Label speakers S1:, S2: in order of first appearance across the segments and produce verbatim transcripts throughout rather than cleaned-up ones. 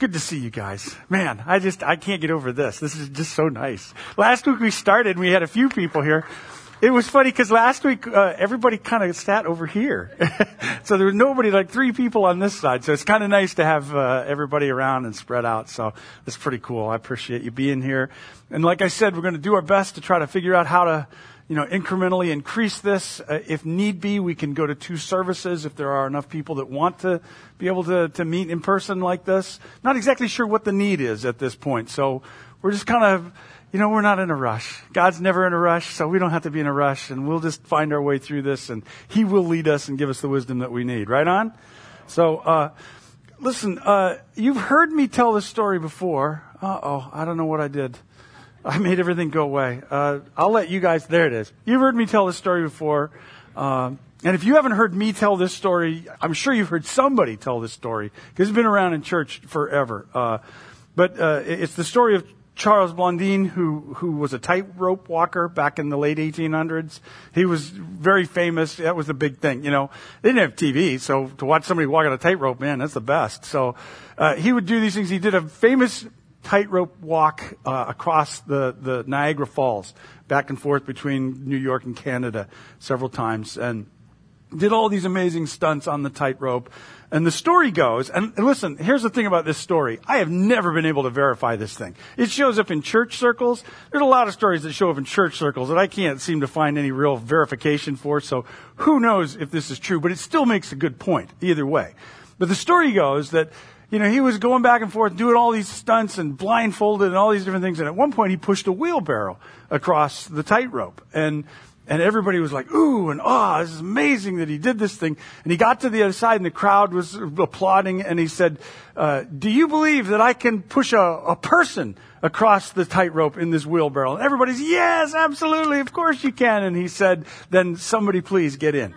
S1: Good to see you guys. Man, I just, I can't get over this. This is just so nice. Last week we started and we had a few people here. It was funny because last week uh, everybody kind of sat over here. So there was nobody, like three people on this side. So it's kind of nice to have uh, everybody around and spread out. So it's pretty cool. I appreciate you being here. And like I said, we're going to do our best to try to figure out how to, you know, incrementally increase this. Uh, if need be, we can go to two services if there are enough people that want to be able to, to meet in person like this. Not exactly sure what the need is at this point. So we're just kind of, you know, we're not in a rush. God's never in a rush, so we don't have to be in a rush, and we'll just find our way through this, and He will lead us and give us the wisdom that we need. Right on? So, uh, listen, uh, you've heard me tell this story before. Uh-oh, I don't know what I did. I made everything go away. Uh, I'll let you guys, there it is. You've heard me tell this story before. Um, and if you haven't heard me tell this story, I'm sure you've heard somebody tell this story, because it's been around in church forever. Uh, but uh, it's the story of Charles Blondin, who, who was a tightrope walker back in the late eighteen hundreds. He was very famous. That was the big thing, you know. They didn't have T V, so to watch somebody walk on a tightrope, man, that's the best. So uh, he would do these things. He did a famous tightrope walk uh, across the, the Niagara Falls, back and forth between New York and Canada several times, and did all these amazing stunts on the tightrope. And the story goes, and listen, here's the thing about this story. I have never been able to verify this thing. It shows up in church circles. There's a lot of stories that show up in church circles that I can't seem to find any real verification for, so who knows if this is true, but it still makes a good point either way. But the story goes that, you know, he was going back and forth doing all these stunts and blindfolded and all these different things, and at one point he pushed a wheelbarrow across the tightrope, and And everybody was like, ooh, and ah, oh, this is amazing that he did this thing. And he got to the other side, and the crowd was applauding, and he said, uh, do you believe that I can push a, a person across the tightrope in this wheelbarrow? And everybody's, yes, absolutely, of course you can. And he said, then somebody please get in.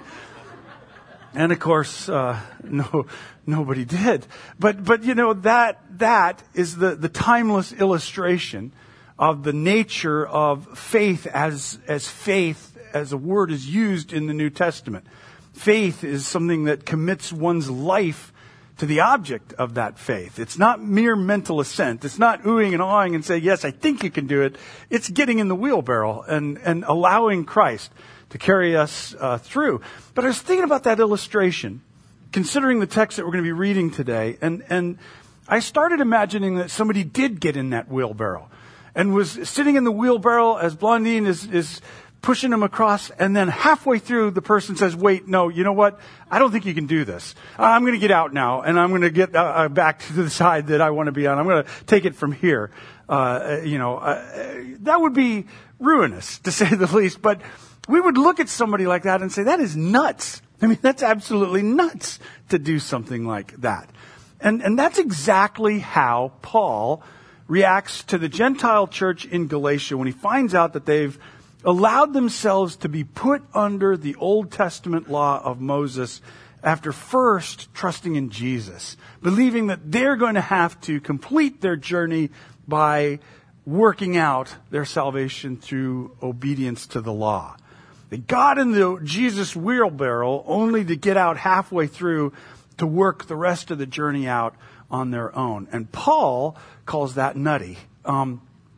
S1: And of course, uh, no, nobody did. But, but you know, that, that is the, the timeless illustration of the nature of faith as, as faith, as a word is used in the New Testament. Faith is something that commits one's life to the object of that faith. It's not mere mental assent. It's not oohing and awing and saying, yes, I think you can do it. It's getting in the wheelbarrow and, and allowing Christ to carry us uh, through. But I was thinking about that illustration, considering the text that we're going to be reading today, and, and I started imagining that somebody did get in that wheelbarrow and was sitting in the wheelbarrow as Blondin is, is pushing him across, and then halfway through, the person says, wait, no, you know what? I don't think you can do this. I'm going to get out now, and I'm going to get uh, back to the side that I want to be on. I'm going to take it from here. Uh, you know, uh, that would be ruinous, to say the least, but we would look at somebody like that and say, that is nuts. I mean, that's absolutely nuts to do something like that. And, and that's exactly how Paul reacts to the Gentile church in Galatia when he finds out that they've allowed themselves to be put under the Old Testament law of Moses after first trusting in Jesus, believing that they're going to have to complete their journey by working out their salvation through obedience to the law. They got in the Jesus wheelbarrow only to get out halfway through to work the rest of the journey out on their own. And Paul calls that nutty. Um,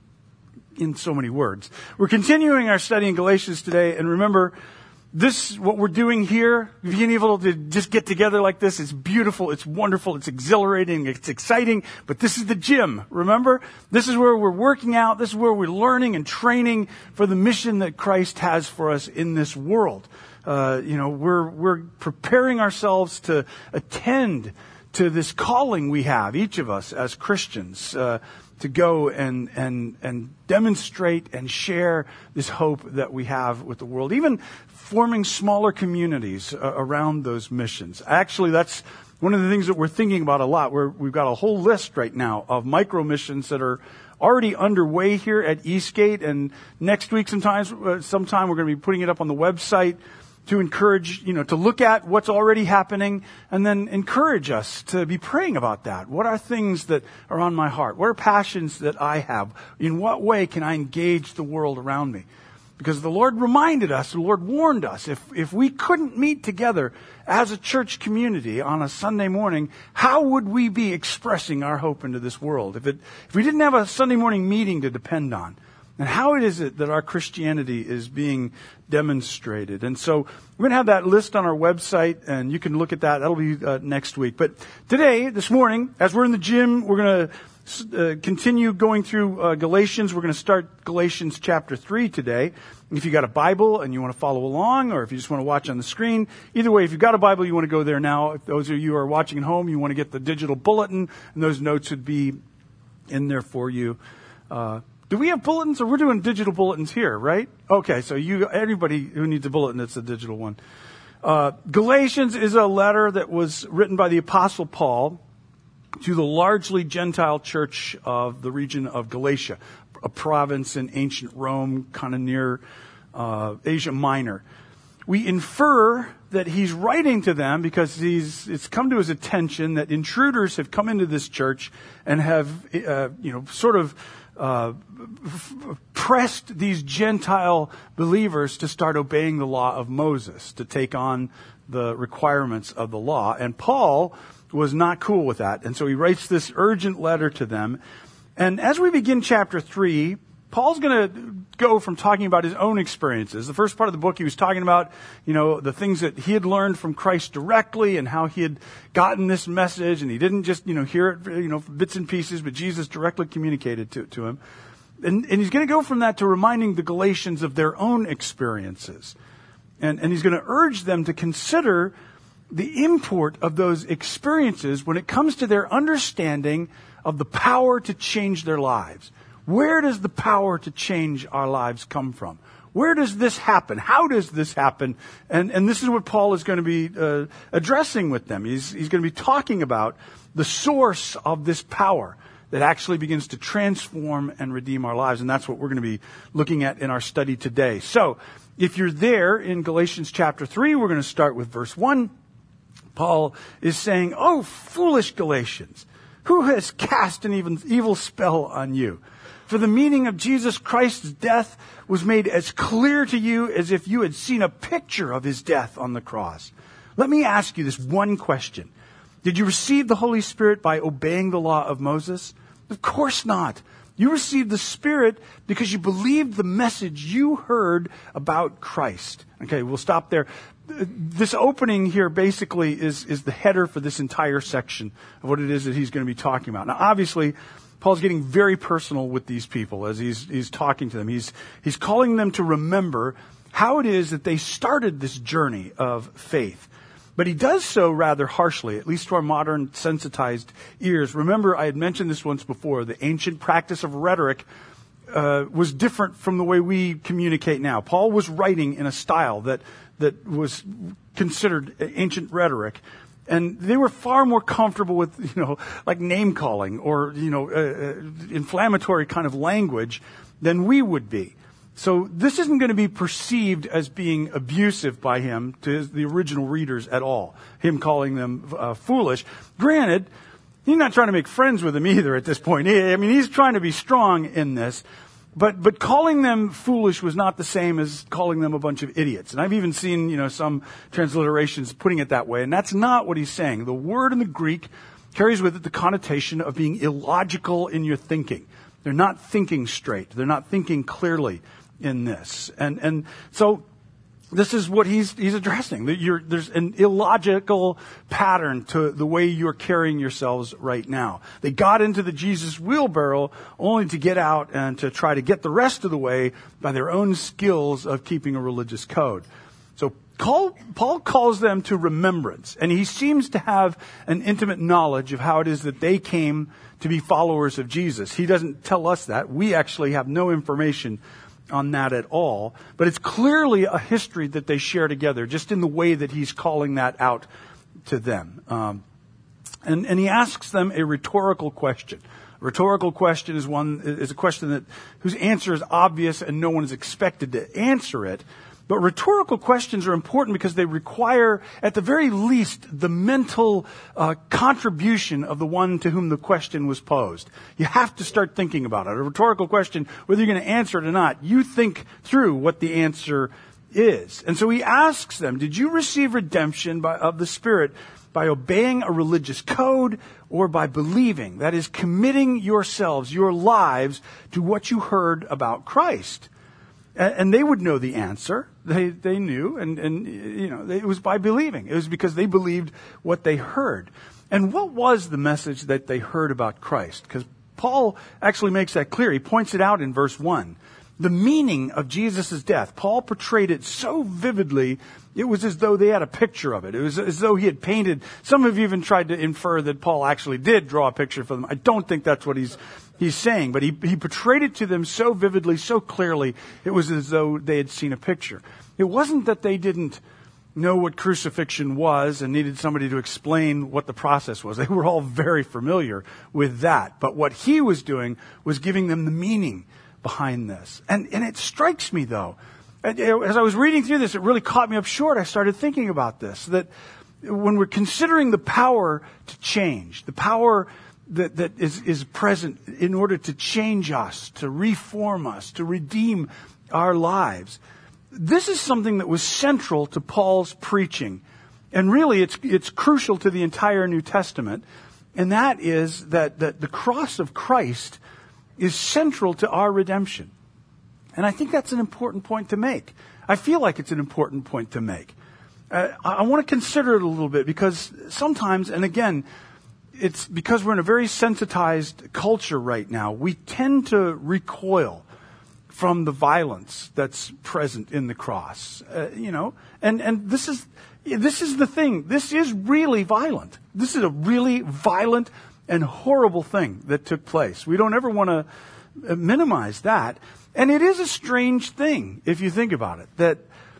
S1: in so many words. We're continuing our study in Galatians today, and remember, this, what we're doing here, being able to just get together like this, it's beautiful, it's wonderful, it's exhilarating, it's exciting, but this is the gym, remember? This is where we're working out, this is where we're learning and training for the mission that Christ has for us in this world. Uh, you know, we're, we're preparing ourselves to attend to this calling we have, each of us as Christians, uh, to go and, and, and demonstrate and share this hope that we have with the world, even forming smaller communities uh, around those missions. Actually, that's one of the things that we're thinking about a lot. We're, we've got a whole list right now of micro missions that are already underway here at Eastgate, and next week sometimes, uh, sometime we're going to be putting it up on the website to encourage, you know, to look at what's already happening and then encourage us to be praying about that. What are things that are on my heart? What are passions that I have? In what way can I engage the world around me? Because the Lord reminded us, the Lord warned us, if, if we couldn't meet together as a church community on a Sunday morning, how would we be expressing our hope into this world? If it, if we didn't have a Sunday morning meeting to depend on, and how is it that our Christianity is being demonstrated? And so we're going to have that list on our website, and you can look at that. That'll be uh, next week. But today, this morning, as we're in the gym, we're going to Uh, continue going through uh, Galatians. We're going to start Galatians chapter three today. If you got a Bible and you want to follow along, or if you just want to watch on the screen, either way, if you've got a Bible, you want to go there now. If those of you who are watching at home, you want to get the digital bulletin, and those notes would be in there for you. Uh, do we have bulletins, or we're doing digital bulletins here, right? Okay, so you, everybody who needs a bulletin, it's a digital one. Uh, Galatians is a letter that was written by the Apostle Paul to the largely Gentile church of the region of Galatia, a province in ancient Rome, kind of near uh, Asia Minor. We infer that he's writing to them because he's, it's come to his attention that intruders have come into this church and have, uh, you know, sort of uh, f- pressed these Gentile believers to start obeying the law of Moses, to take on the requirements of the law. And Paul was not cool with that. And so he writes this urgent letter to them. And as we begin chapter three, Paul's going to go from talking about his own experiences. The first part of the book, he was talking about, you know, the things that he had learned from Christ directly and how he had gotten this message. And he didn't just, you know, hear it, you know, bits and pieces, but Jesus directly communicated to, to him. And, and he's going to go from that to reminding the Galatians of their own experiences. And, and he's going to urge them to consider the import of those experiences when it comes to their understanding of the power to change their lives. Where does the power to change our lives come from? Where does this happen? How does this happen? And, and this is what Paul is going to be uh, addressing with them. He's, he's going to be talking about the source of this power that actually begins to transform and redeem our lives. And that's what we're going to be looking at in our study today. So if you're there in Galatians chapter three, we're going to start with verse one. Paul is saying, "Oh, foolish Galatians, who has cast an even evil spell on you? For the meaning of Jesus Christ's death was made as clear to you as if you had seen a picture of his death on the cross. Let me ask you this one question. Did you receive the Holy Spirit by obeying the law of Moses? Of course not. You received the Spirit because you believed the message you heard about Christ." Okay, we'll stop there. This opening here basically is, is the header for this entire section of what it is that he's going to be talking about. Now, obviously, Paul's getting very personal with these people as he's, he's talking to them. He's, he's calling them to remember how it is that they started this journey of faith. But he does so rather harshly, at least to our modern sensitized ears. Remember, I had mentioned this once before, the ancient practice of rhetoric uh, was different from the way we communicate now. Paul was writing in a style that that was considered ancient rhetoric. And they were far more comfortable with, you know, like name calling or, you know, uh, uh, inflammatory kind of language than we would be. So this isn't going to be perceived as being abusive by him to his, the original readers at all. Him calling them uh, foolish. Granted, he's not trying to make friends with them either at this point. I mean, he's trying to be strong in this. But but calling them foolish was not the same as calling them a bunch of idiots. And I've even seen, you know, some transliterations putting it that way. And that's not what he's saying. The word in the Greek carries with it the connotation of being illogical in your thinking. They're not thinking straight. They're not thinking clearly in this. And and so this is what he's he's addressing. That you're, there's an illogical pattern to the way you're carrying yourselves right now. They got into the Jesus wheelbarrow only to get out and to try to get the rest of the way by their own skills of keeping a religious code. So Paul, Paul calls them to remembrance, and he seems to have an intimate knowledge of how it is that they came to be followers of Jesus. He doesn't tell us that. We actually have no information on that at all. But it's clearly a history that they share together, just in the way that he's calling that out to them. Um, and, and he asks them a rhetorical question. A rhetorical question is one is a question that whose answer is obvious and no one is expected to answer it. But rhetorical questions are important because they require, at the very least, the mental uh, contribution of the one to whom the question was posed. You have to start thinking about it. A rhetorical question, whether you're going to answer it or not, you think through what the answer is. And so he asks them, did you receive redemption by, of the Spirit by obeying a religious code or by believing? That is, committing yourselves, your lives, to what you heard about Christ. And they would know the answer. They they knew, and, and you know, it was by believing. It was because they believed what they heard. And what was the message that they heard about Christ? Because Paul actually makes that clear. He points it out in verse one. The meaning of Jesus' death. Paul portrayed it so vividly, it was as though they had a picture of it. It was as though he had painted. Some have even tried to infer that Paul actually did draw a picture for them. I don't think that's what he's he's saying, but he, he portrayed it to them so vividly, so clearly, it was as though they had seen a picture. It wasn't that they didn't know what crucifixion was and needed somebody to explain what the process was. They were all very familiar with that. But what he was doing was giving them the meaning behind this. And, and it strikes me, though, as I was reading through this, it really caught me up short. I started thinking about this, that when we're considering the power to change, the power that, that is, is present in order to change us, to reform us, to redeem our lives, this is something that was central to Paul's preaching. And really, it's, it's crucial to the entire New Testament. And that is that, that the cross of Christ is central to our redemption. And I think that's an important point to make. I feel like it's an important point to make. Uh, I want to consider it a little bit because sometimes, and again, it's because we're in a very sensitized culture right now, we tend to recoil from the violence that's present in the cross. Uh, you know, and, and this is, this is the thing. This is really violent. This is a really violent and horrible thing that took place. We don't ever want to minimize that. And it is a strange thing, if you think about it, that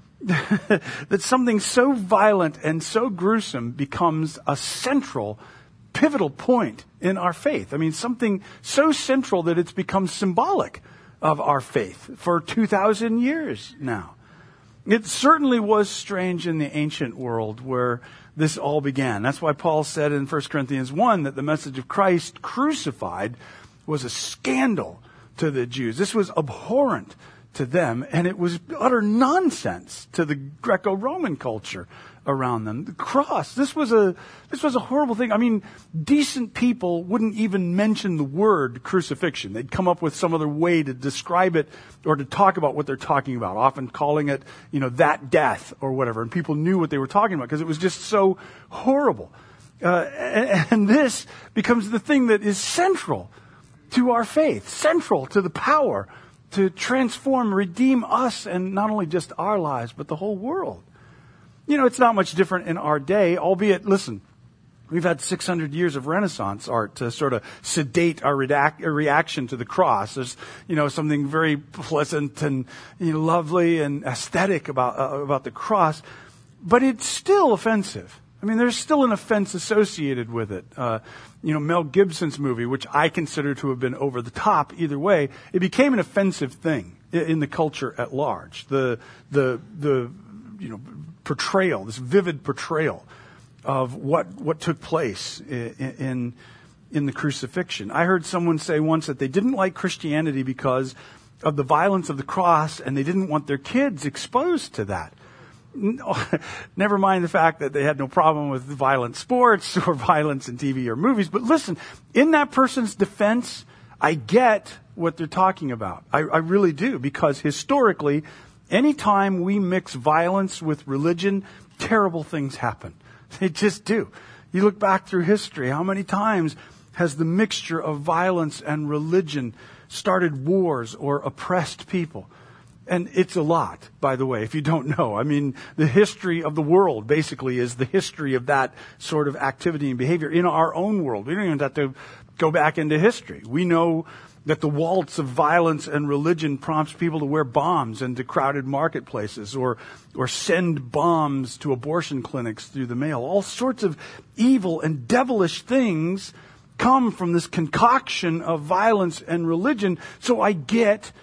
S1: that something so violent and so gruesome becomes a central, pivotal point in our faith. I mean, something so central that it's become symbolic of our faith for two thousand years now. It certainly was strange in the ancient world where this all began. That's why Paul said in First Corinthians one that the message of Christ crucified was a scandal to the Jews. This was abhorrent to them, and it was utter nonsense to the Greco-Roman culture around them. The cross, this was a this was a horrible thing. I mean, decent people wouldn't even mention the word crucifixion. They'd come up with some other way to describe it or to talk about what they're talking about, often calling it, you know, that death or whatever. And people knew what they were talking about because it was just so horrible. Uh, and, and this becomes the thing that is central to our faith, central to the power to transform, redeem us, and not only just our lives, but the whole world. You know, it's not much different in our day, albeit, listen, we've had six hundred years of Renaissance art to sort of sedate our redac- reaction to the cross. There's, you know, something very pleasant and, you know, lovely and aesthetic about, uh, about the cross, but it's still offensive. I mean, there's still an offense associated with it. Uh, you know, Mel Gibson's movie, which I consider to have been over the top either way, it became an offensive thing in the culture at large. The, the, the, you know, portrayal, this vivid portrayal of what, what took place in, in, in the crucifixion. I heard someone say once that they didn't like Christianity because of the violence of the cross and they didn't want their kids exposed to that. Never mind the fact that they had no problem with violent sports or violence in T V or movies. But listen, in that person's defense, I get what they're talking about. I, I really do, because historically, anytime we mix violence with religion, terrible things happen. They just do. You look back through history, how many times has the mixture of violence and religion started wars or oppressed people? And it's a lot, by the way, if you don't know. I mean, the history of the world basically is the history of that sort of activity and behavior in our own world. We don't even have to go back into history. We know that the waltz of violence and religion prompts people to wear bombs into crowded marketplaces or or send bombs to abortion clinics through the mail. All sorts of evil and devilish things come from this concoction of violence and religion. So I get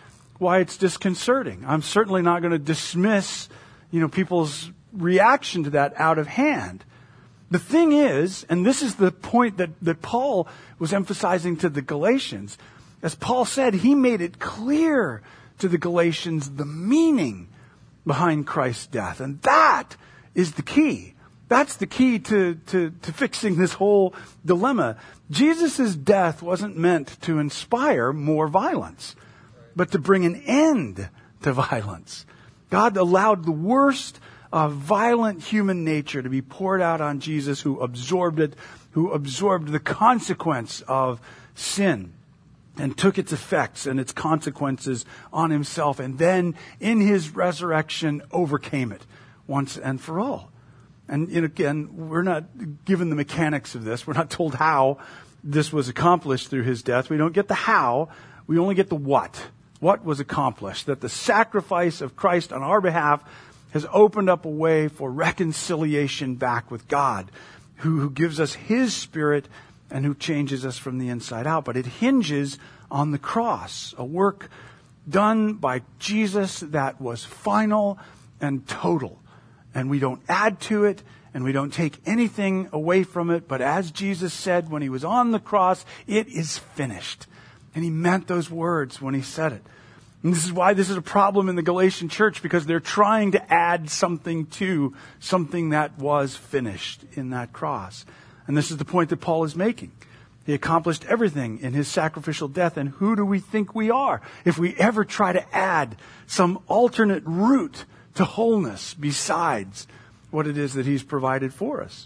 S1: why it's disconcerting. I'm certainly not going to dismiss, you know, people's reaction to that out of hand. The thing is, and this is the point that, that Paul was emphasizing to the Galatians, as Paul said, he made it clear to the Galatians the meaning behind Christ's death. And that is the key. That's the key to, to, to fixing this whole dilemma. Jesus' death wasn't meant to inspire more violence, but to bring an end to violence. God allowed the worst of violent human nature to be poured out on Jesus, who absorbed it, who absorbed the consequence of sin and took its effects and its consequences on himself, and then in his resurrection overcame it once and for all. And, and again, we're not given the mechanics of this. We're not told how this was accomplished through his death. We don't get the how. We only get the what. What was accomplished? That the sacrifice of Christ on our behalf has opened up a way for reconciliation back with God, who, who gives us his Spirit and who changes us from the inside out. But it hinges on the cross, a work done by Jesus that was final and total. And we don't add to it, and we don't take anything away from it. But as Jesus said when he was on the cross, it is finished. And he meant those words when he said it. And this is why this is a problem in the Galatian church, because they're trying to add something to something that was finished in that cross. And this is the point that Paul is making. He accomplished everything in his sacrificial death. And who do we think we are if we ever try to add some alternate route to wholeness besides what it is that he's provided for us?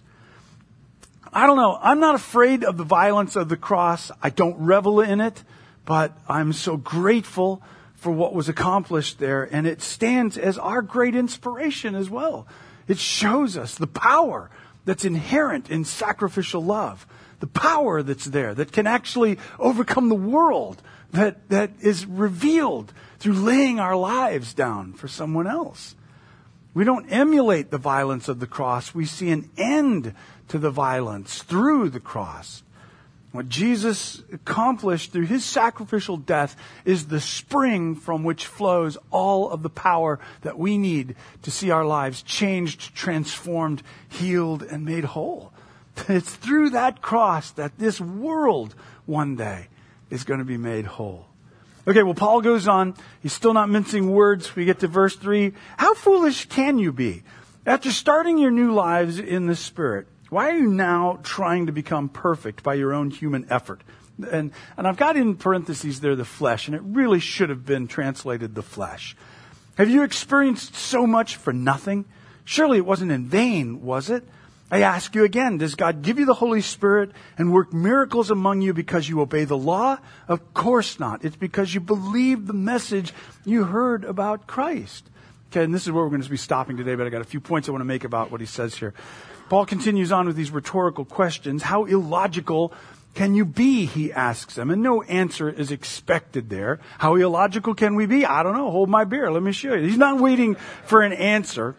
S1: I don't know. I'm not afraid of the violence of the cross. I don't revel in it, but I'm so grateful for what was accomplished there, and it stands as our great inspiration as well. It shows us the power that's inherent in sacrificial love, the power that's there that can actually overcome the world, that, that is revealed through laying our lives down for someone else. We don't emulate the violence of the cross. We see an end to the violence through the cross. What Jesus accomplished through his sacrificial death is the spring from which flows all of the power that we need to see our lives changed, transformed, healed, and made whole. It's through that cross that this world one day is going to be made whole. Okay, well, Paul goes on. He's still not mincing words. We get to verse three. How foolish can you be? After starting your new lives in the Spirit, why are you now trying to become perfect by your own human effort? And, and I've got in parentheses there the flesh, and it really should have been translated the flesh. Have you experienced so much for nothing? Surely it wasn't in vain, was it? I ask you again, does God give you the Holy Spirit and work miracles among you because you obey the law? Of course not. It's because you believe the message you heard about Christ. Okay, and this is where we're going to be stopping today, but I got a few points I want to make about what he says here. Paul continues on with these rhetorical questions. How illogical can you be, he asks them, and no answer is expected there. How illogical can we be? I don't know. Hold my beer. Let me show you. He's not waiting for an answer.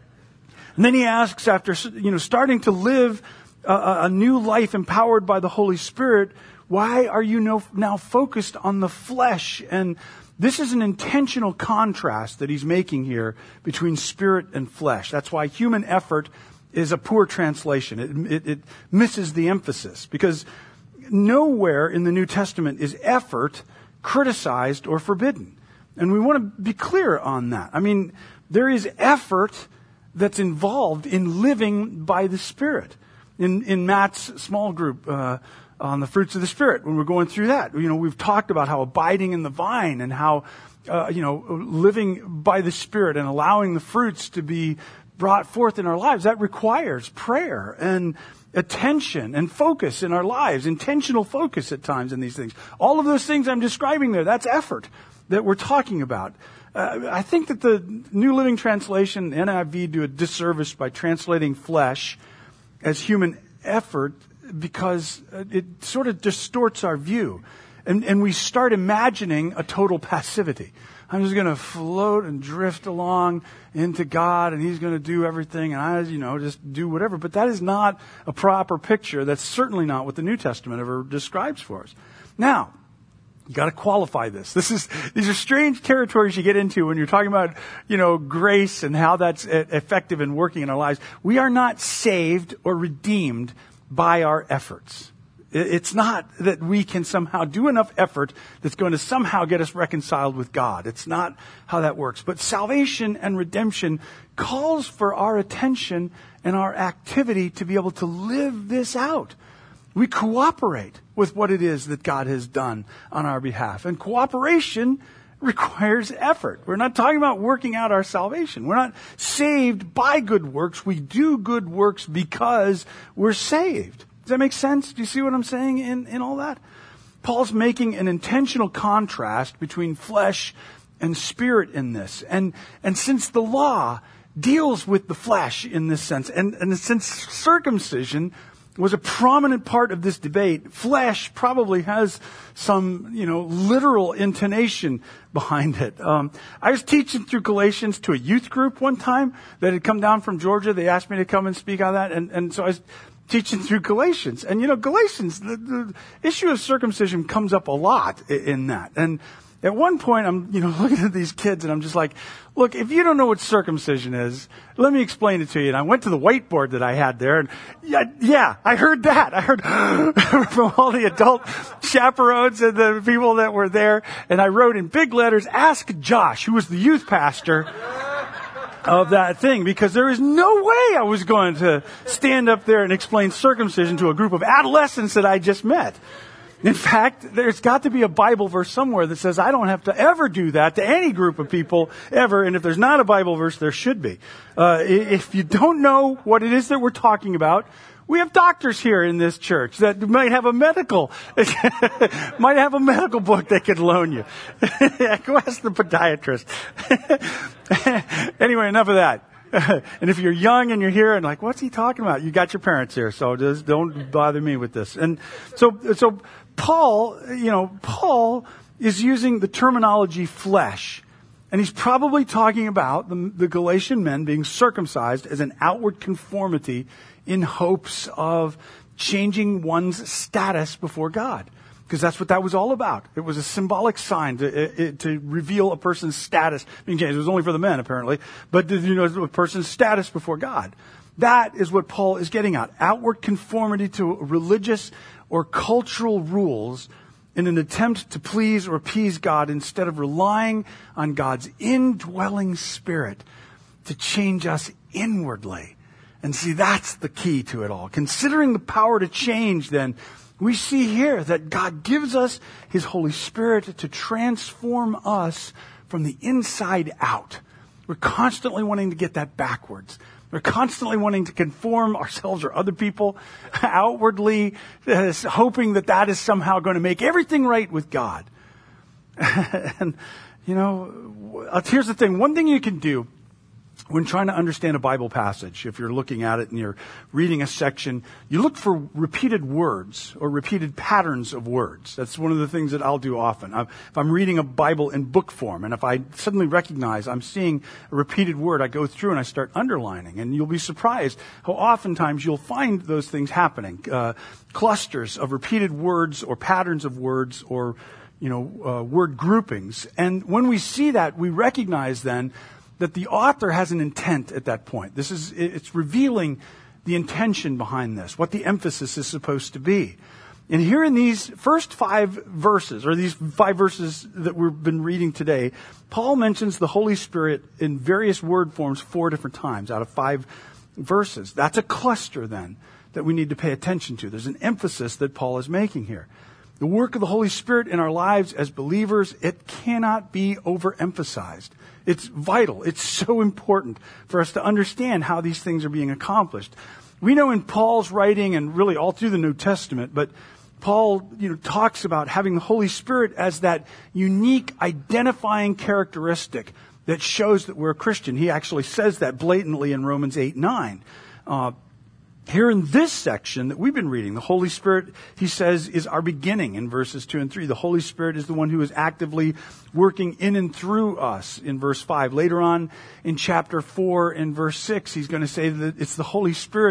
S1: And then he asks, after, you know, starting to live a, a new life empowered by the Holy Spirit, why are you no, now focused on the flesh? And this is an intentional contrast that he's making here between spirit and flesh. That's why human effort is a poor translation. It, it, it misses the emphasis, because nowhere in the New Testament is effort criticized or forbidden. And we want to be clear on that. I mean, there is effort that's involved in living by the Spirit. In, in Matt's small group uh, on the fruits of the Spirit, when we're going through that, you know, we've talked about how abiding in the vine and how, uh, you know, living by the Spirit and allowing the fruits to be brought forth in our lives, that requires prayer and attention and focus in our lives, intentional focus at times in these things. All of those things I'm describing there, that's effort that we're talking about. Uh, I think that the New Living Translation, N I V, do a disservice by translating flesh as human effort, because it sort of distorts our view. And, and we start imagining a total passivity. I'm just going to float and drift along into God, and he's going to do everything, and I, you know, just do whatever. But that is not a proper picture. That's certainly not what the New Testament ever describes for us. Now, You got to qualify this. This is, these are strange territories you get into when you're talking about, you know, grace and how that's effective in working in our lives. We are not saved or redeemed by our efforts. It's not that we can somehow do enough effort that's going to somehow get us reconciled with God. It's not how that works. But salvation and redemption calls for our attention and our activity to be able to live this out. We cooperate with what it is that God has done on our behalf. And cooperation requires effort. We're not talking about working out our salvation. We're not saved by good works. We do good works because we're saved. Does that make sense? Do you see what I'm saying in, in all that? Paul's making an intentional contrast between flesh and spirit in this. And, and since the law deals with the flesh in this sense, and, and since circumcision was a prominent part of this debate, flesh probably has some, you know, literal intonation behind it. Um, I was teaching through Galatians to a youth group one time that had come down from Georgia. They asked me to come and speak on that. And, and so I was teaching through Galatians. And, you know, Galatians, the, the issue of circumcision comes up a lot in, in that. And at one point, I'm, you know, looking at these kids and I'm just like, look, if you don't know what circumcision is, let me explain it to you. And I went to the whiteboard that I had there and yeah, yeah, I heard that. I heard from all the adult chaperones and the people that were there. And I wrote in big letters, ask Josh, who was the youth pastor of that thing, because there is no way I was going to stand up there and explain circumcision to a group of adolescents that I just met. In fact, there's got to be a Bible verse somewhere that says I don't have to ever do that to any group of people ever. And if there's not a Bible verse, there should be. Uh, if you don't know what it is that we're talking about, we have doctors here in this church that might have a medical, might have a medical book they could loan you. Go ask the podiatrist. Anyway, enough of that. And if you're young and you're here and like, what's he talking about? You got your parents here, so just don't bother me with this. And so, so Paul, you know, Paul is using the terminology flesh. And he's probably talking about the, the Galatian men being circumcised as an outward conformity in hopes of changing one's status before God. Because that's what that was all about. It was a symbolic sign to, it, to reveal a person's status. I mean, it was only for the men, apparently. But, you know, a person's status before God. That is what Paul is getting at. Outward conformity to religious or cultural rules in an attempt to please or appease God instead of relying on God's indwelling spirit to change us inwardly. And see, that's the key to it all. Considering the power to change, then, we see here that God gives us His Holy Spirit to transform us from the inside out. We're constantly wanting to get that backwards. We're constantly wanting to conform ourselves or other people outwardly, uh, hoping that that is somehow going to make everything right with God. And, you know, here's the thing. One thing you can do when trying to understand a Bible passage, if you're looking at it and you're reading a section, you look for repeated words or repeated patterns of words. That's one of the things that I'll do often. If I'm reading a Bible in book form, and if I suddenly recognize I'm seeing a repeated word, I go through and I start underlining. And you'll be surprised how oftentimes you'll find those things happening. Uh, clusters of repeated words or patterns of words or, you know, uh, word groupings. And when we see that, we recognize then that the author has an intent at that point. This is, it's revealing the intention behind this, what the emphasis is supposed to be. And here in these first five verses, or these five verses that we've been reading today, Paul mentions the Holy Spirit in various word forms four different times out of five verses. That's a cluster then that we need to pay attention to. There's an emphasis that Paul is making here. The work of the Holy Spirit in our lives as believers, it cannot be overemphasized. It's vital. It's so important for us to understand how these things are being accomplished. We know in Paul's writing and really all through the New Testament, but Paul, you know, talks about having the Holy Spirit as that unique identifying characteristic that shows that we're a Christian. He actually says that blatantly in Romans eight nine. Uh, Here in this section that we've been reading, the Holy Spirit, he says, is our beginning in verses two and three. The Holy Spirit is the one who is actively working in and through us in verse five. Later on in chapter four in verse six, he's going to say that it's the Holy Spirit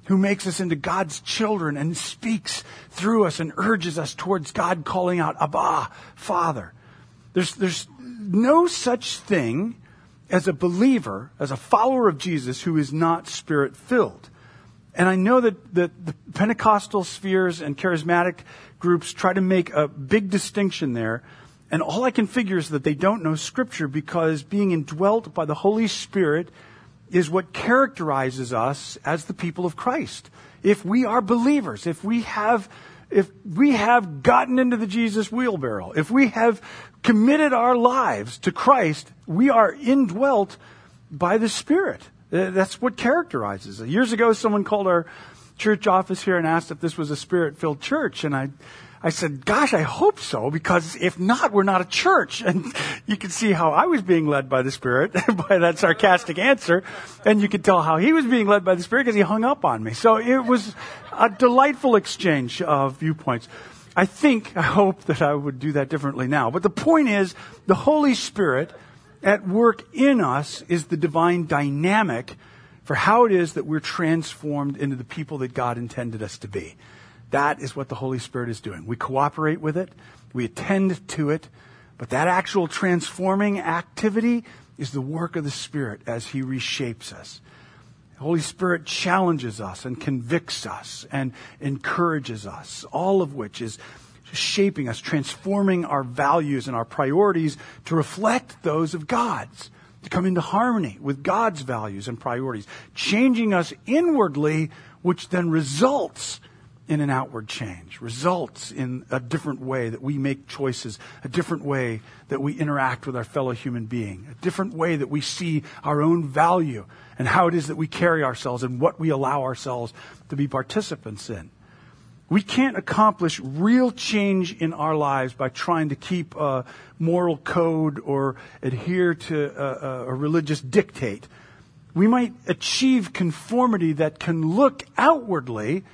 S1: who makes us into God's children and speaks through us and urges us towards God, calling out, Abba, Father. There's, there's no such thing as a believer, as a follower of Jesus, who is not Spirit-filled. And I know that, that the Pentecostal spheres and charismatic groups try to make a big distinction there. And all I can figure is that they don't know Scripture, because being indwelt by the Holy Spirit is what characterizes us as the people of Christ. If we are believers, if we have, if we have gotten into the Jesus wheelbarrow, if we have committed our lives to Christ, we are indwelt by the Spirit. That's what characterizes it. Years ago, someone called our church office here and asked if this was a Spirit-filled church. And I, I said, gosh, I hope so, because if not, we're not a church. And you can see how I was being led by the Spirit by that sarcastic answer. And you could tell how he was being led by the Spirit because he hung up on me. So it was a delightful exchange of viewpoints. I think, I hope that I would do that differently now. But the point is, the Holy Spirit at work in us is the divine dynamic for how it is that we're transformed into the people that God intended us to be. That is what the Holy Spirit is doing. We cooperate with it, we attend to it, but that actual transforming activity is the work of the Spirit as He reshapes us. The Holy Spirit challenges us and convicts us and encourages us, all of which is shaping us, transforming our values and our priorities to reflect those of God's, to come into harmony with God's values and priorities, changing us inwardly, which then results in an outward change, results in a different way that we make choices, a different way that we interact with our fellow human being, a different way that we see our own value and how it is that we carry ourselves and what we allow ourselves to be participants in. We can't accomplish real change in our lives by trying to keep a moral code or adhere to a, a religious dictate. We might achieve conformity that can look outwardly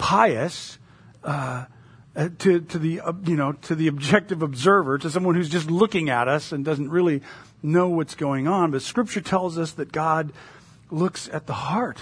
S1: pious uh, to, to the uh, you know to the objective observer, to someone who's just looking at us and doesn't really know what's going on. But Scripture tells us that God looks at the heart.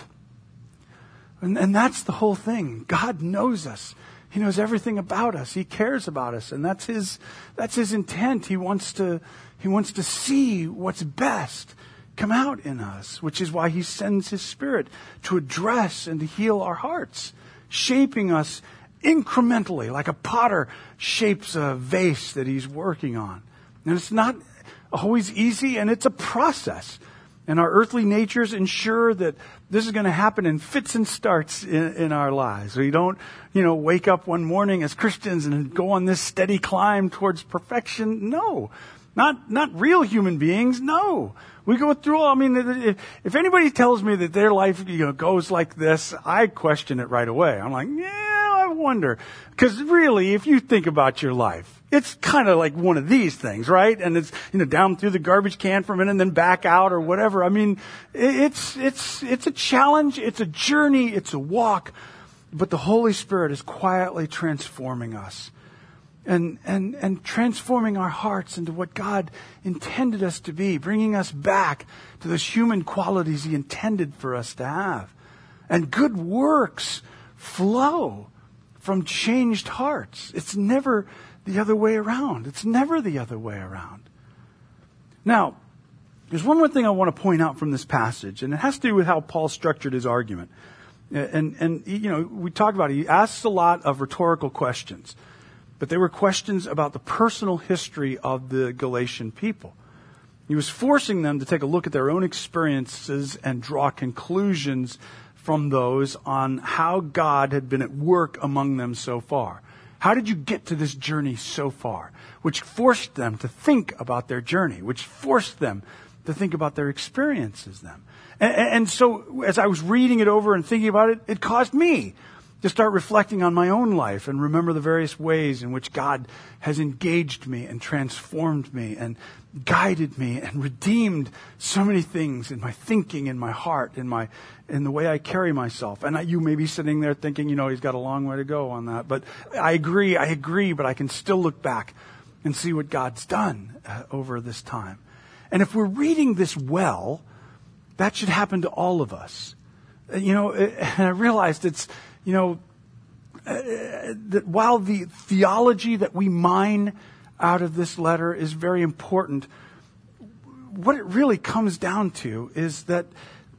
S1: And, and that's the whole thing. God knows us. He knows everything about us. He cares about us, and that's his that's his intent. He wants to he wants to see what's best come out in us, which is why He sends His Spirit to address and to heal our hearts, shaping us incrementally, like a potter shapes a vase that he's working on. And it's not always easy, and it's a process. And our earthly natures ensure that this is going to happen in fits and starts in, in our lives. We don't, you know, wake up one morning as Christians and go on this steady climb towards perfection. No, not not real human beings. No, we go through. I mean, if, if anybody tells me that their life, you know, goes like this, I question it right away. I'm like, yeah, I wonder, because really, if you think about your life, it's kind of like one of these things, right? And it's, you know, down through the garbage can for a minute and then back out or whatever. I mean, it's, it's, it's a challenge. It's a journey. It's a walk. But the Holy Spirit is quietly transforming us and, and, and transforming our hearts into what God intended us to be, bringing us back to those human qualities He intended for us to have. And good works flow from changed hearts. It's never the other way around. It's never the other way around. Now, there's one more thing I want to point out from this passage, and it has to do with how Paul structured his argument. And, and you know, we talked about it. He asks a lot of rhetorical questions, but they were questions about the personal history of the Galatian people. He was forcing them to take a look at their own experiences and draw conclusions from those on how God had been at work among them so far. How did you get to this journey so far? Which forced them to think about their journey, which forced them to think about their experiences then. And, and so as I was reading it over and thinking about it, it caused me to start reflecting on my own life and remember the various ways in which God has engaged me and transformed me and guided me and redeemed so many things in my thinking, in my heart, in my in the way I carry myself. And I, you may be sitting there thinking, you know, he's got a long way to go on that. But I agree, I agree, but I can still look back and see what God's done uh, over this time. And if we're reading this well, that should happen to all of us. you know, and I realized it's, you know, uh, that while the theology that we mine out of this letter is very important, what it really comes down to is that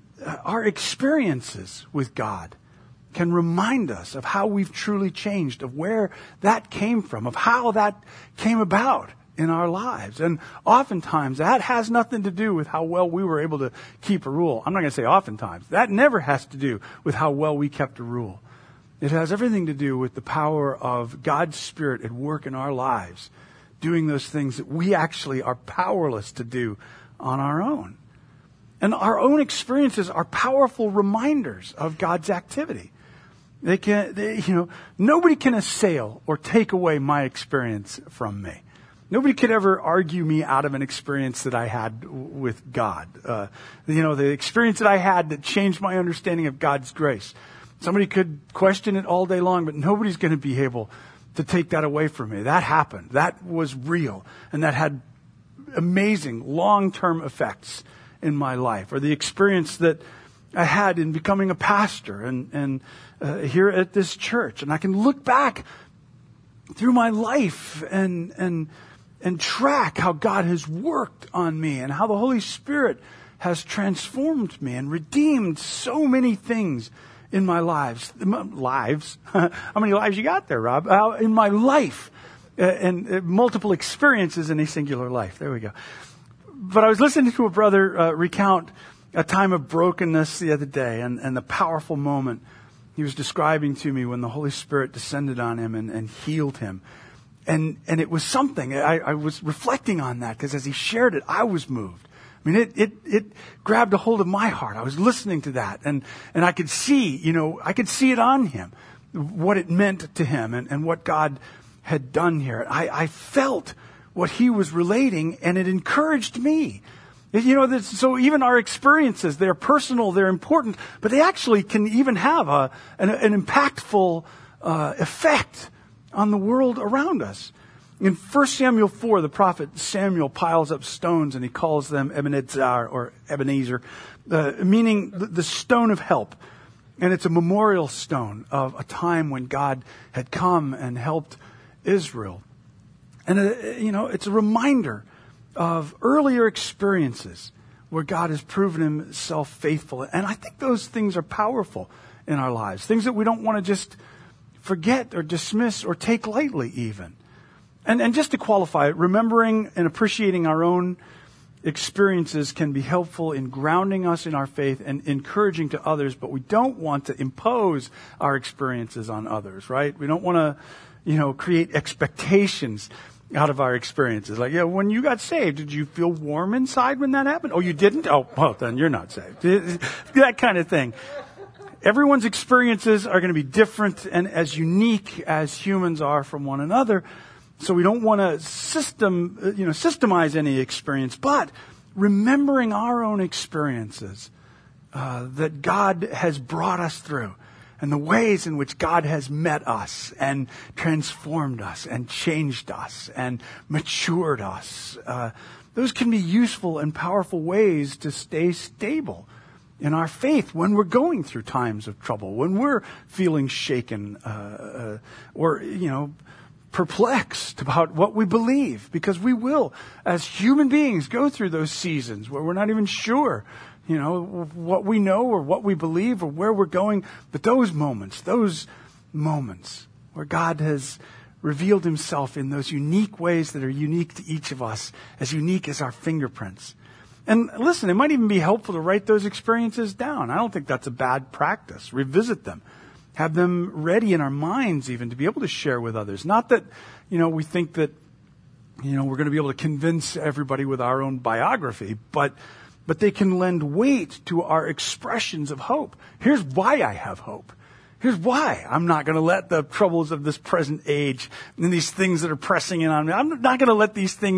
S1: our experiences with God can remind us of how we've truly changed, of where that came from, of how that came about in our lives. And oftentimes that has nothing to do with how well we were able to keep a rule. I'm not going to say oftentimes. That never has to do with how well we kept a rule. It has everything to do with the power of God's Spirit at work in our lives, doing those things that we actually are powerless to do on our own. And our own experiences are powerful reminders of God's activity. They can, they, you know, nobody can assail or take away my experience from me. Nobody could ever argue me out of an experience that I had with God. Uh, you know, the experience that I had that changed my understanding of God's grace. Somebody could question it all day long, but nobody's going to be able to take that away from me. That happened. That was real. And that had amazing long-term effects in my life. Or the experience that I had in becoming a pastor and, and uh, here at this church. And I can look back through my life and, and, and track how God has worked on me and how the Holy Spirit has transformed me and redeemed so many things in my lives. Lives? How many lives you got there, Rob? Uh, in my life. Uh, and uh, multiple experiences in a singular life. There we go. But I was listening to a brother uh, recount a time of brokenness the other day and, and the powerful moment he was describing to me when the Holy Spirit descended on him and, and healed him. And and it was something. I, I was reflecting on that because as he shared it, I was moved. I mean, it, it, it grabbed a hold of my heart. I was listening to that and, and I could see, you know, I could see it on him, what it meant to him and, and what God had done here. I, I felt what he was relating and it encouraged me. You know, this, so even our experiences, they're personal, they're important, but they actually can even have a, an, an impactful uh, effect on the world around us. In First Samuel four, the prophet Samuel piles up stones and he calls them Ebenezer or Ebenezer, uh, meaning the, the stone of help. And it's a memorial stone of a time when God had come and helped Israel. And, uh, you know, it's a reminder of earlier experiences where God has proven himself faithful. And I think those things are powerful in our lives. Things that we don't want to just forget or dismiss or take lightly even. And, and just to qualify it, remembering and appreciating our own experiences can be helpful in grounding us in our faith and encouraging to others, but we don't want to impose our experiences on others, right? We don't want to, you know, create expectations out of our experiences. Like, yeah, when you got saved, did you feel warm inside when that happened? Oh, you didn't? Oh, well, then you're not saved. That kind of thing. Everyone's experiences are going to be different and as unique as humans are from one another. So we don't want to system, you know, systemize any experience, but remembering our own experiences uh, that God has brought us through and the ways in which God has met us and transformed us and changed us and matured us. Uh, those can be useful and powerful ways to stay stable in our faith when we're going through times of trouble, when we're feeling shaken uh, uh, or, you know, perplexed about what we believe, because we will, as human beings, go through those seasons where we're not even sure, you know, what we know or what we believe or where we're going. But those moments, those moments where God has revealed himself in those unique ways that are unique to each of us, as unique as our fingerprints. And listen, it might even be helpful to write those experiences down. I don't think that's a bad practice. Revisit them. Have them ready in our minds even to be able to share with others. Not that, you know, we think that, you know, we're going to be able to convince everybody with our own biography, but but they can lend weight to our expressions of hope. Here's why I have hope. Here's why I'm not going to let the troubles of this present age and these things that are pressing in on me, I'm not going to let these things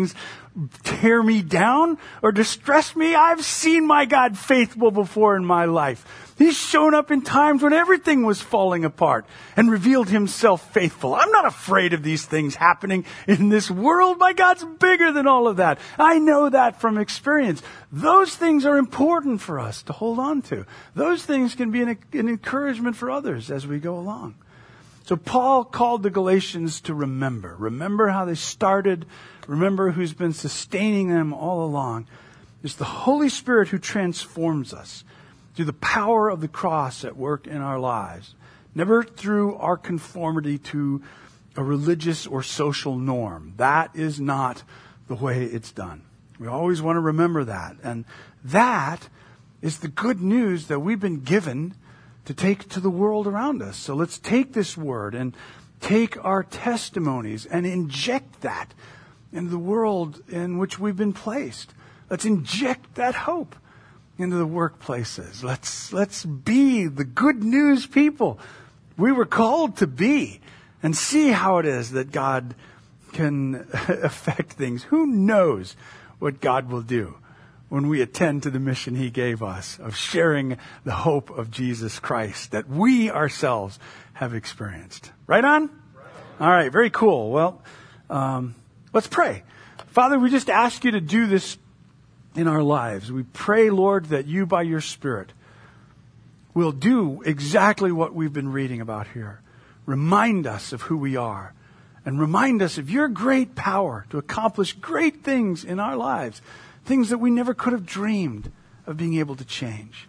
S1: tear me down or distress me. I've seen my God faithful before in my life. He's shown up in times when everything was falling apart and revealed himself faithful. I'm not afraid of these things happening in this world. My God's bigger than all of that. I know that from experience. Those things are important for us to hold on to. Those things can be an, an encouragement for others as we go along. So Paul called the Galatians to remember. Remember how they started. Remember who's been sustaining them all along. It's the Holy Spirit who transforms us through the power of the cross at work in our lives. Never through our conformity to a religious or social norm. That is not the way it's done. We always want to remember that. And that is the good news that we've been given to take to the world around us. So let's take this word and take our testimonies and inject that into the world in which we've been placed. Let's inject that hope into the workplaces. Let's, let's be the good news people we were called to be and see how it is that God can affect things. Who knows what God will do when we attend to the mission he gave us of sharing the hope of Jesus Christ that we ourselves have experienced. Right on? Right on. All right, very cool. Well, um, let's pray. Father, we just ask you to do this in our lives. We pray, Lord, that you by your Spirit will do exactly what we've been reading about here. Remind us of who we are and remind us of your great power to accomplish great things in our lives. Things that we never could have dreamed of being able to change.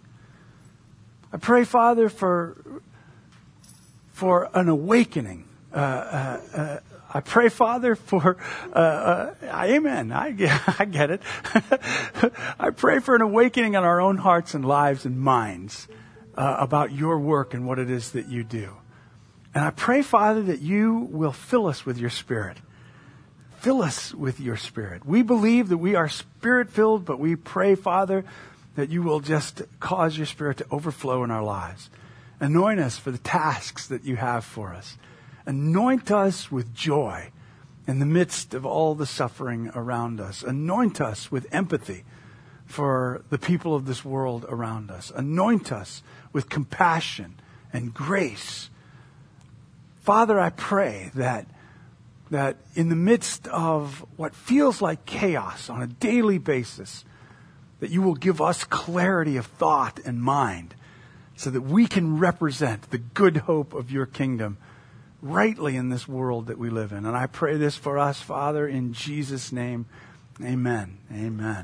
S1: I pray, Father, for, for an awakening. Uh, uh, uh, I pray, Father, for, uh, uh, amen, I get, I get it. I pray for an awakening in our own hearts and lives and minds uh, about your work and what it is that you do. And I pray, Father, that you will fill us with your Spirit. Fill us with your Spirit. We believe that we are Spirit-filled, but we pray, Father, that you will just cause your Spirit to overflow in our lives. Anoint us for the tasks that you have for us. Anoint us with joy in the midst of all the suffering around us. Anoint us with empathy for the people of this world around us. Anoint us with compassion and grace. Father, I pray that that in the midst of what feels like chaos on a daily basis, that you will give us clarity of thought and mind so that we can represent the good hope of your kingdom rightly in this world that we live in. And I pray this for us, Father, in Jesus' name. Amen. Amen.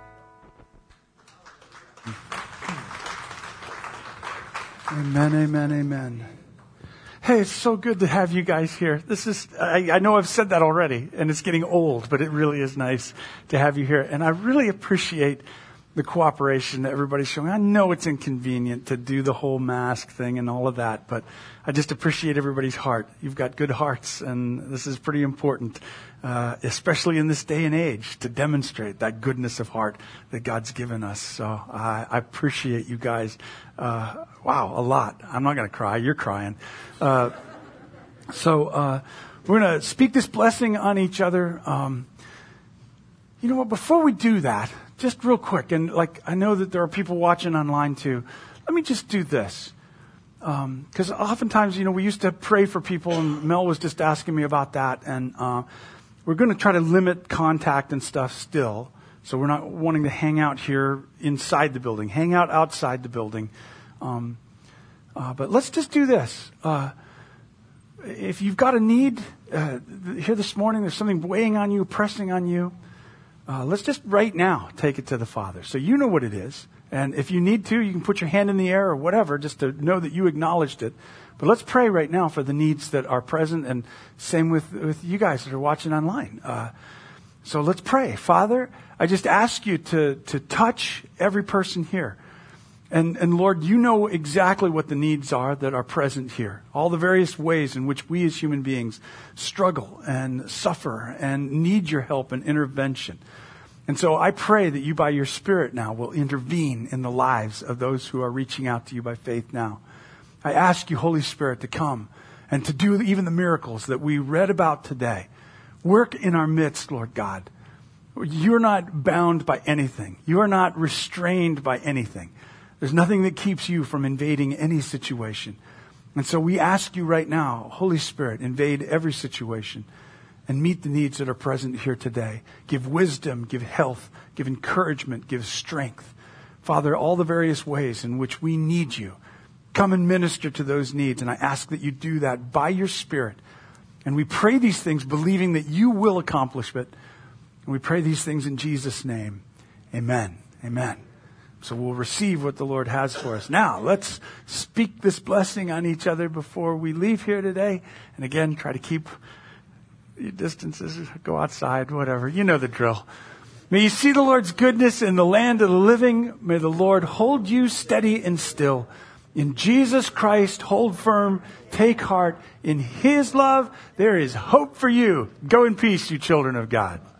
S1: Amen, amen, amen. Hey, it's so good to have you guys here. This is, I, I know I've said that already, and it's getting old, but it really is nice to have you here. And I really appreciate the cooperation that everybody's showing. I know it's inconvenient to do the whole mask thing and all of that, but I just appreciate everybody's heart. You've got good hearts, and this is pretty important, uh, especially in this day and age, to demonstrate that goodness of heart that God's given us. So I, I appreciate you guys. Uh, wow, a lot. I'm not going to cry. You're crying. Uh, so uh, we're going to speak this blessing on each other. Um, you know what? Before we do that, just real quick, and like I know that there are people watching online too, let me just do this. Because um, oftentimes, you know, we used to pray for people, and Mel was just asking me about that, and uh, we're going to try to limit contact and stuff still. So we're not wanting to hang out here inside the building, hang out outside the building. Um, uh, but let's just do this. Uh, if you've got a need uh, here this morning, there's something weighing on you, pressing on you, Uh, let's just right now take it to the Father. So you know what it is. And if you need to, you can put your hand in the air or whatever just to know that you acknowledged it. But let's pray right now for the needs that are present, and same with, with you guys that are watching online. Uh, so let's pray. Father, I just ask you to, to touch every person here. And, and Lord, you know exactly what the needs are that are present here. All the various ways in which we as human beings struggle and suffer and need your help and intervention. And so I pray that you by your Spirit now will intervene in the lives of those who are reaching out to you by faith now. I ask you, Holy Spirit, to come and to do even the miracles that we read about today. Work in our midst, Lord God. You're not bound by anything. You are not restrained by anything. There's nothing that keeps you from invading any situation. And so we ask you right now, Holy Spirit, invade every situation and meet the needs that are present here today. Give wisdom, give health, give encouragement, give strength. Father, all the various ways in which we need you, come and minister to those needs. And I ask that you do that by your Spirit. And we pray these things believing that you will accomplish it. And we pray these things in Jesus' name. Amen. Amen. So we'll receive what the Lord has for us. Now, let's speak this blessing on each other before we leave here today. And again, try to keep your distances, go outside, whatever. You know the drill. May you see the Lord's goodness in the land of the living. May the Lord hold you steady and still. In Jesus Christ, hold firm, take heart. In His love, there is hope for you. Go in peace, you children of God.